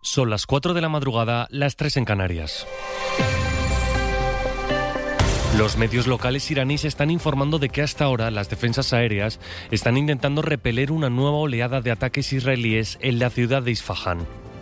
Son las 4 de la madrugada, las 3 en Canarias. Los medios locales iraníes están informando de que hasta ahora las defensas aéreas están intentando repeler una nueva oleada de ataques israelíes en la ciudad de Isfahán.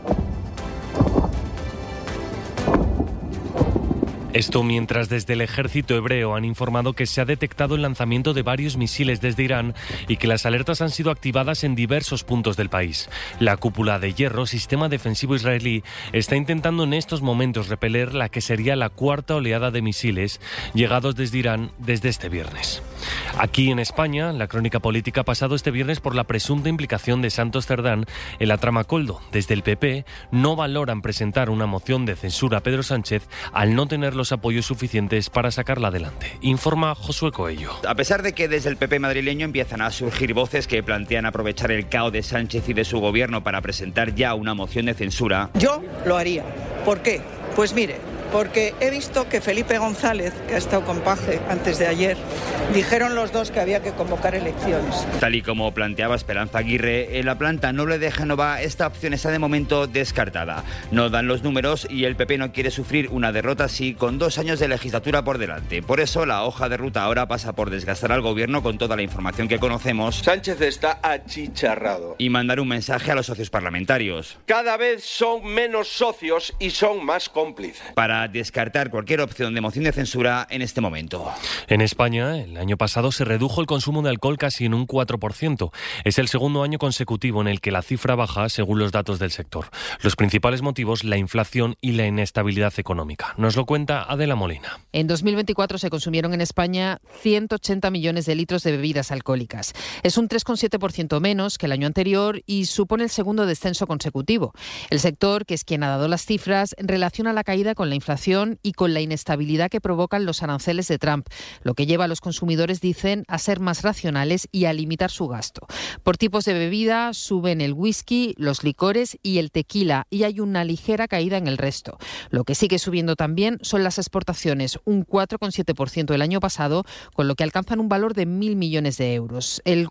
Esto mientras desde el ejército hebreo han informado que se ha detectado el lanzamiento de varios misiles desde Irán y que las alertas han sido activadas en diversos puntos del país. La cúpula de hierro, sistema defensivo israelí, está intentando en estos momentos repeler la que sería la cuarta oleada de misiles llegados desde Irán desde este viernes. Aquí en España, la crónica política ha pasado este viernes por la presunta implicación de Santos Cerdán en la trama Koldo. Desde el PP no valoran presentar una moción de censura a Pedro Sánchez al no tener los apoyos suficientes para sacarla adelante. Informa Josué Coello. A pesar de que desde el PP madrileño empiezan a surgir voces que plantean aprovechar el caos de Sánchez y de su gobierno para presentar ya una moción de censura. Yo lo haría. ¿Por qué? Pues mire, porque he visto que Felipe González, que ha estado con Paje antes de ayer, dijeron los dos que había que convocar elecciones. Tal y como planteaba Esperanza Aguirre, en la planta noble de Génova esta opción está de momento descartada. No dan los números y el PP no quiere sufrir una derrota así con 2 años de legislatura por delante. Por eso la hoja de ruta ahora pasa por desgastar al gobierno con toda la información que conocemos. Sánchez está achicharrado. Y mandar un mensaje a los socios parlamentarios. Cada vez son menos socios y son más cómplices. Para descartar cualquier opción de moción de censura en este momento. En España, el año pasado se redujo el consumo de alcohol casi en un 4%. Es el segundo año consecutivo en el que la cifra baja, según los datos del sector. Los principales motivos, la inflación y la inestabilidad económica. Nos lo cuenta Adela Molina. En 2024 se consumieron en España 180 millones de litros de bebidas alcohólicas. Es un 3,7% menos que el año anterior y supone el segundo descenso consecutivo. El sector, que es quien ha dado las cifras, relaciona la caída con la inflación y con la inestabilidad que provocan los aranceles de Trump, lo que lleva a los consumidores, dicen, a ser más racionales y a limitar su gasto. Por tipos de bebida suben el whisky, los licores y el tequila, y hay una ligera caída en el resto. Lo que sigue subiendo también son las exportaciones, un 4,7% el año pasado, con lo que alcanzan un valor de 1.000 millones de euros. El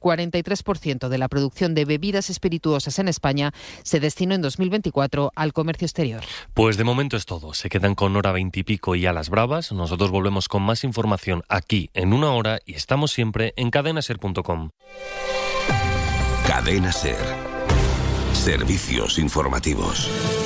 43% de la producción de bebidas espirituosas en España se destinó en 2024 al comercio exterior. Pues de momento es todo. Se quedan con Hora 20 y pico y a las bravas. Nosotros volvemos con más información aquí en una hora y estamos siempre en cadenaser.com. Cadena Ser. Servicios informativos.